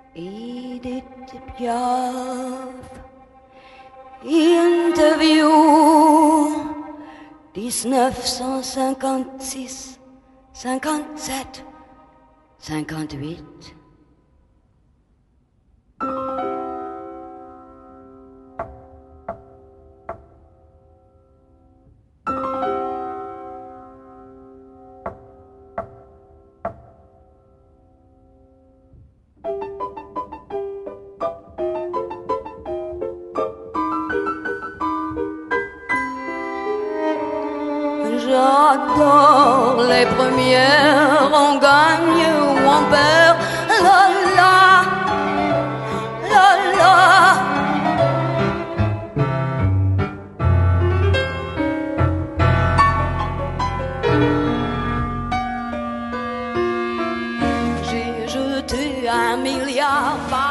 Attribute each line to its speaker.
Speaker 1: Edith Piaf, interview 1956, 57, 58. J'adore les premières, on gagne ou on perd, la la, la la. J'ai jeté 1 milliard par